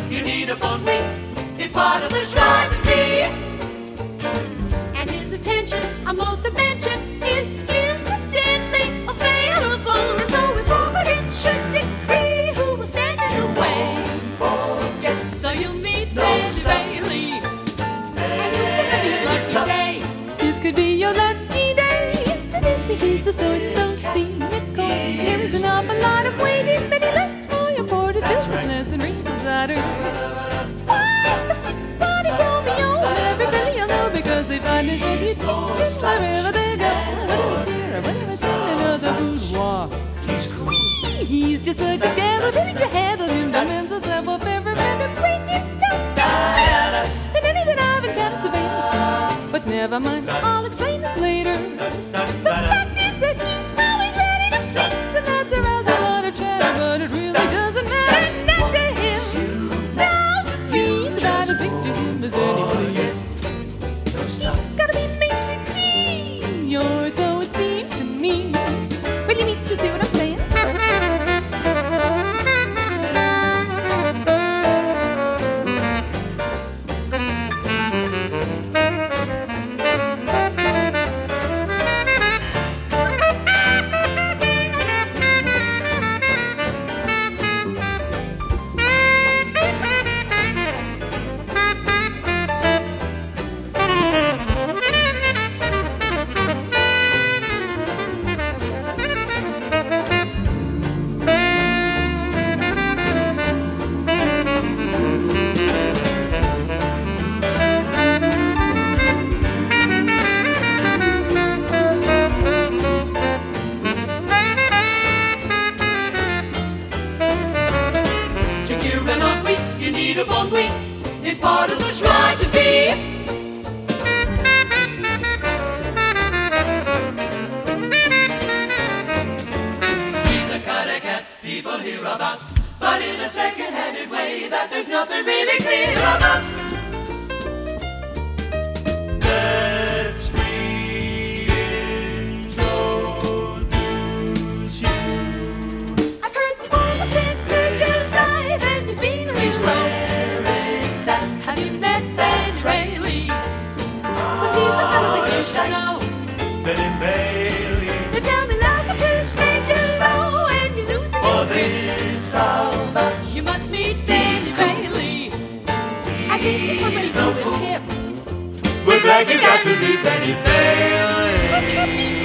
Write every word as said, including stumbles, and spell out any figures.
you need a bon oui. It's part of the joie de vivre. And his attention, I'm loath to mention, is incidentally available. And so if Providence should decree who will stand in the way, Forget so you'll meet No, Betty sir. Bailey. And you'll be a lucky Stop. day. This could be your lucky day. Incidentally, he's a sort of cynical. There is an awful lot of waiting, many less for your porters, filled with less and real platters. Why the quick started Romeo and everybody I know, because they find his reputation wherever they go. Whether it's here or whether it's in another boudoir, he's cool. he's just such a scandal, willing to handle him. Demands a sample favor and to bring it down. Diana. Than anything I've encountered so famous. But never mind, I'll explain it later. The fact is that he's always ready to please, and that's aroused a lot of chatter, but it really doesn't matter. Not to him. No, so he's about as big to him as any please. He's gotta be made with tea, or so it seems to me. Well, you need to see what I'm saying. To cure an ennui, you need a bon oui. It's part of the joie de vivre. He's a kind of cat people hear about, but in a second-handed way that there's nothing really clear about. Let's reintroduce you. I've heard the poems in such a life, and you've been He's real low. where it's at. Have you met Betty Bailey? Well, he's a hell of a gift, I know. Betty Bailey. They tell me lies are too strange and slow, and you lose it. For this I'll vouch. You must meet Betty Bailey. At least there's somebody He's no who is fool. hip. We're glad you got to meet Betty Bailey. Happy